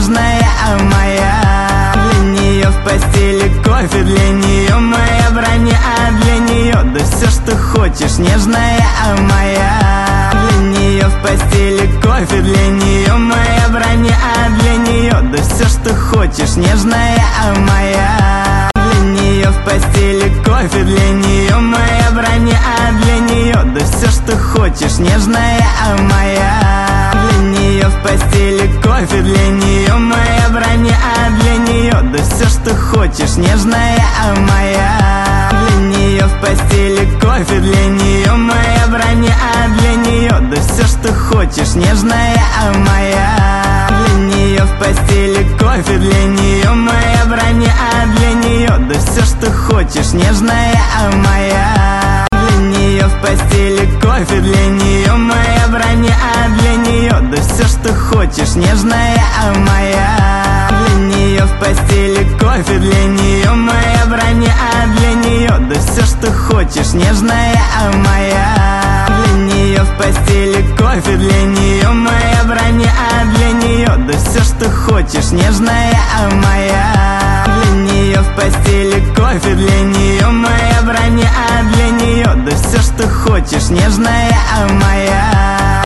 нежная моя. Для нее в постели кофе, для нее моя броня, а для нее да все, что хочешь, нежная моя. Для нее в постели кофе, для нее моя броня, а для нее да все, что хочешь, нежная моя. Для нее в постели кофе, для нее моя броня, а для нее да все, что хочешь, нежная моя. Для нее в постели кофе, для нее моя броня, а для нее да все, что хочешь, нежная моя. Для нее в постели кофе, для нее моя броня, а для нее да все, что хочешь, нежная моя. Для нее в постели кофе, для нее моя броня, а для нее да все, что хочешь, нежная моя. Для нее в постели кофе, для нее моя броня, а для нее да все, что хочешь, нежная моя. Для нее в постели кофе, для нее моя броня, а для нее да все, что хочешь, нежная моя. Для нее в постели кофе, для нее моя броня, а для нее да все, что хочешь, нежная моя. Для нее в постели кофе, для нее моя броня, а для нее да все, что хочешь, нежная моя.